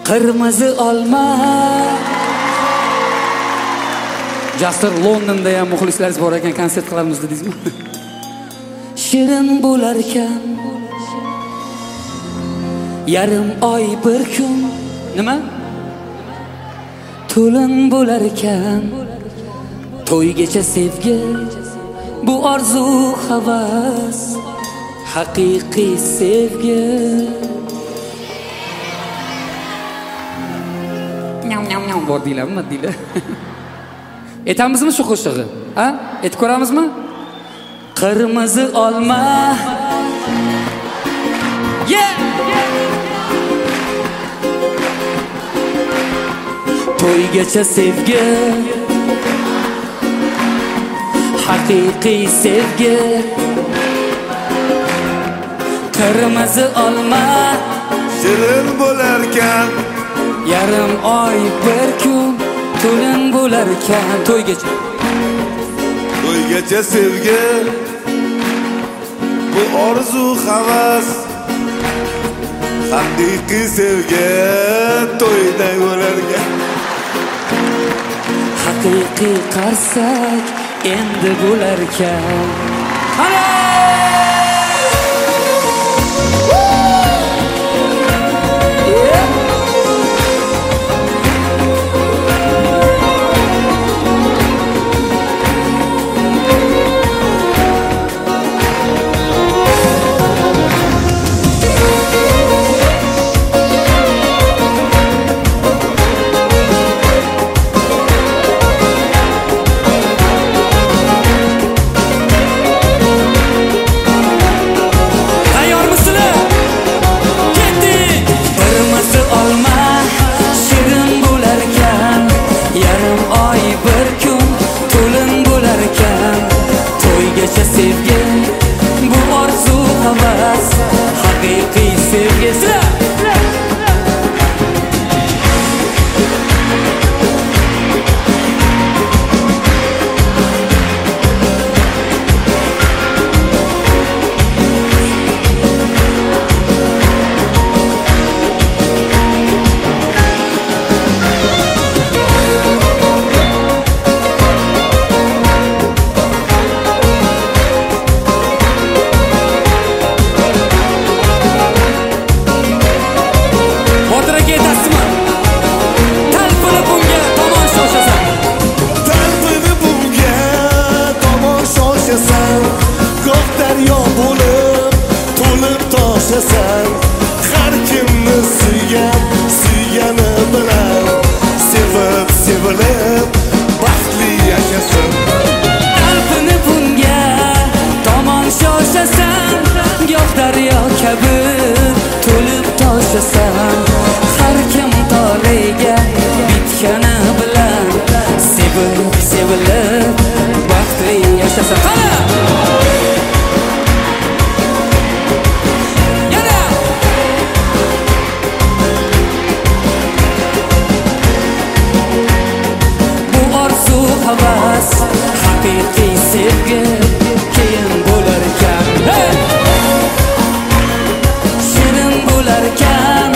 Qirmizi olma. Jasur Londonda ham muxlislaringiz bor ekan, konsert qilamiz dedingizmi? Shirin bo'lar ekan. Yarim oy bir kun. Nima? To'lin bo'lar ekan. To'ygacha sevgi, bu orzu havas, haqiqiy sevgi. Nyam bor deylarmi, deylar. Aytamizmi shu qo'shig'i? Ha? Aytib ko'ramizmi? Qirmizi olma. Yeah! To'ygacha sevgi, haqiqiy sevgi. Qirmizi olma. Shirin bo'larkan. Yarim oy bir kun. To'lin bo'lar ekan. To'ygacha sevgi, bu orzu havas, haqiqiy sevgi. To'yda bo'lar ekan. Haqiqiy qarsak endi bo'lar ekan. Sevgi, bu orzu havas, haqiqiy sevgisi. Har kimni suygani bilan sevib sevilib baxtli yashasin. Qalbini bunga tomon shoshasan, goh daryo kabi to'lib toshasan. Har kim toliga bitgani bilan sevib sevilib baxtli yashasin. Havas, haqiqiy sevgi keyin bo'lar ekan. Shirin bo'lar ekan.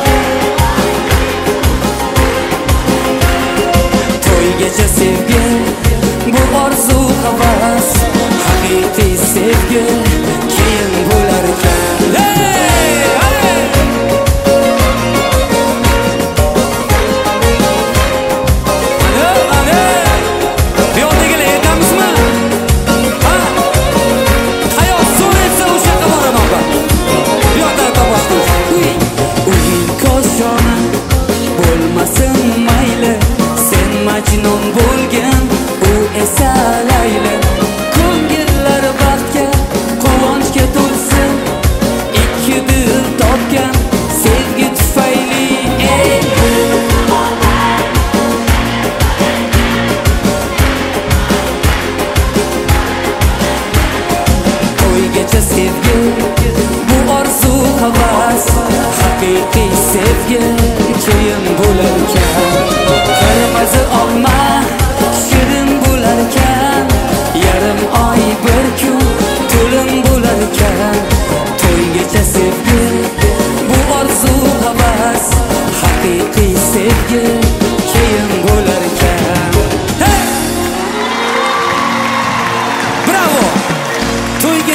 To'ygacha sevgi, bu orzu havas, haqiqiy sevgi keyin bo'lar ekan. Majnun bo'lgan u esa Layla. Ko'ngillar baxtga, quvonchga to'lsin. Ikki dil topgan sevgi tufayli. To'ygacha sevgi, bu orzu havas, haqiqiy sevgi keyin bo'lar ekan. Qirmizi olma, shirin bo'lar ekan.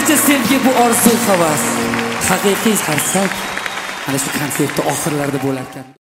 o'zgacha sevgi, bu orzu havas. Haqiqiy qarsak ana shu konsertda oxirlarda bo'lar ekan.